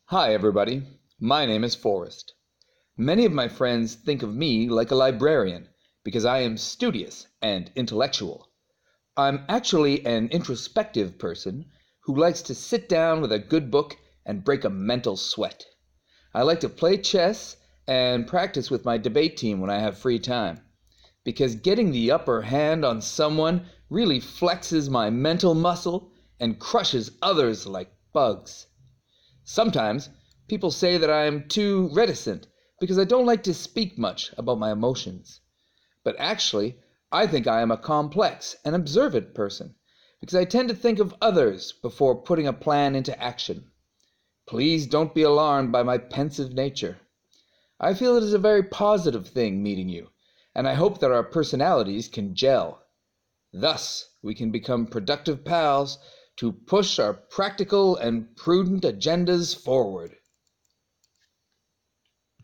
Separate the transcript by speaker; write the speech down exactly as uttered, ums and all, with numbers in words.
Speaker 1: Hi, everybody. My name is Forrest. Many of my friends think of me like a librarian because I am studious and intellectual. I'm actually an introspective person who likes to sit down with a good book and break a mental sweat. I like to play chess and practice with my debate team when I have free time, because getting the upper hand on someone really flexes my mental muscle and crushes others like bugs. Sometimes people say that I am too reticent because I don't like to speak much about my emotions. But actually, I think I am a complex and observant person because I tend to think of others before putting a plan into action. Please don't be alarmed by my pensive nature. I feel it is a very positive thing meeting you, and I hope that our personalities can gel. Thus, we can become productive pals to push our practical and prudent agendas forward.